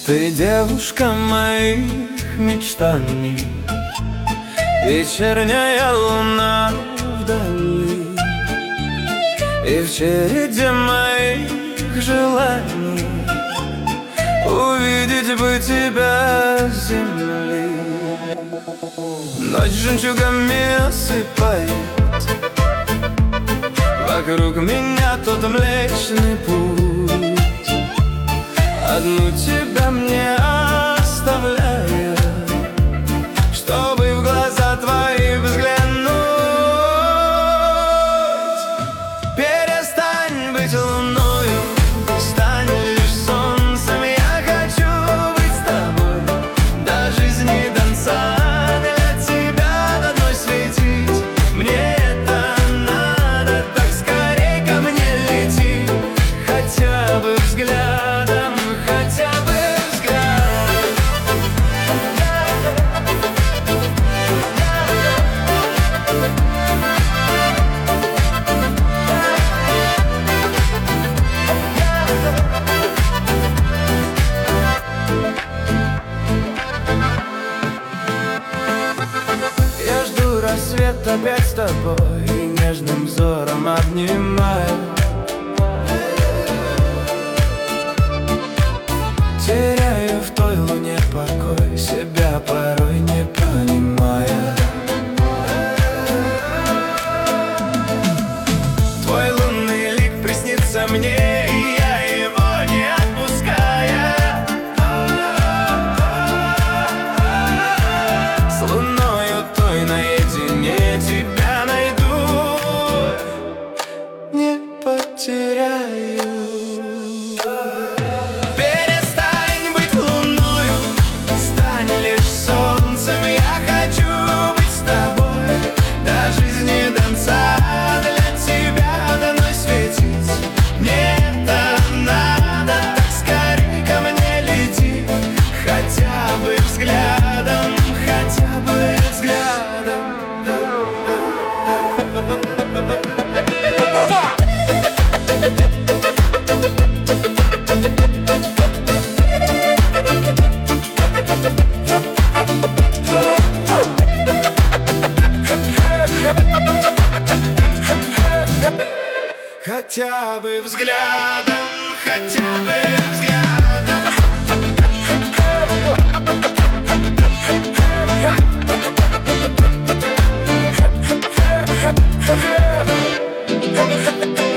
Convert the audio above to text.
Ты девушка моих мечтаний, вечерняя луна вдали. И в череде моих желаний увидеть бы тебя с земли. Ночь жемчугами осыпает вокруг меня тот Млечный Путь. Одну тебя мне оставляя, чтобы в глаза твои взглянуть. Перестань быть луною, стань лишь солнцем. Я хочу быть с тобой до жизни до конца. Для тебя одной светить мне это надо. Так скорей ко мне лети, хотя бы взглядом, хотя бы взглядом. Я жду рассвет опять с тобой и нежным взором обнимаю. Теряю в той луне покой, себя порой не понимая. Твой лунный лик приснится мне, и я его не отпуская. С луною той наедине тебя найду, не потеряю. Перестань быть луною, стань лишь солнцем. Я хочу быть с тобой до жизни до конца. Для тебя одной светить мне это надо. Так скорей ко мне лети, хотя бы взглядом, хотя бы взглядом. Хотя бы взглядом, хотя бы взглядом.